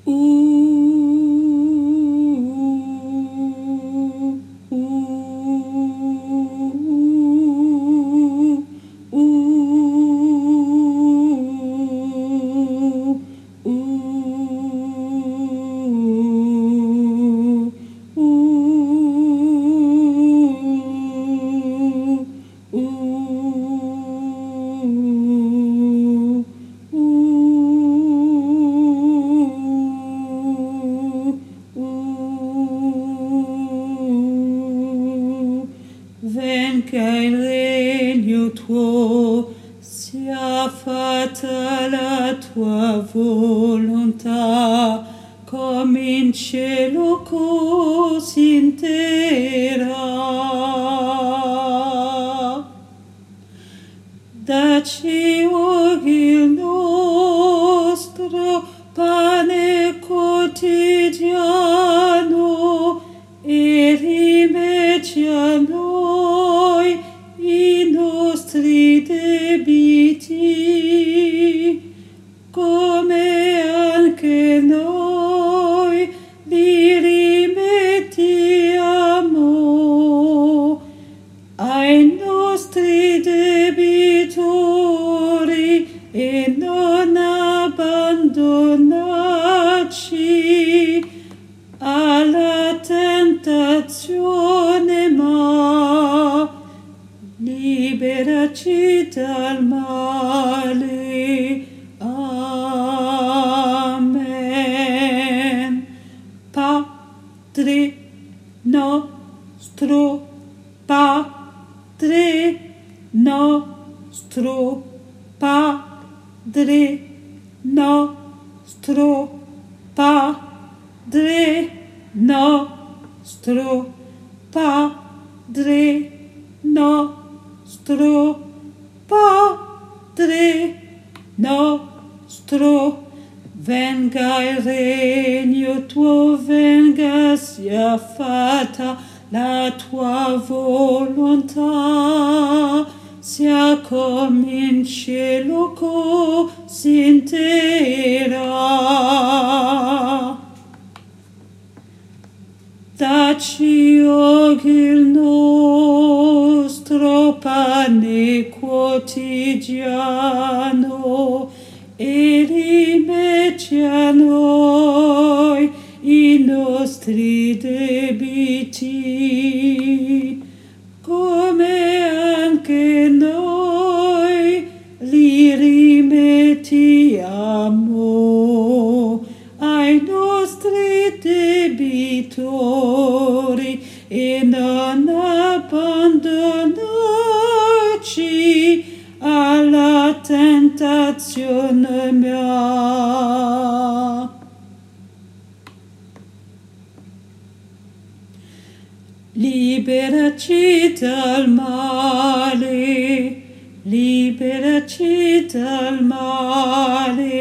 Venga il regno tuo, sia fatta la tua volontà, come in cielo così in terra. Dacci oggi il nostro pane quotidiano e rimetti a noi i nostri debiti, come anche noi li rimettiamo ai nostri debitori, e non abbandonarci alla tentazione, ma liberaci dal male. Amen. Padre nostro, Padre nostro, Padre nostro, Padre nostro, Padre nostro, Padre nostro. Venga il regno tuo, venga, sia fatta la tua volontà, sia come in cielo così in terra. Dacci oggi il nostro pane quotidiano e rimetti a noi i nostri debiti, come anche noi li rimettiamo ai nostri debitori, e non abbandonarci alla tentazione, ma liberaci dal male, liberaci dal male.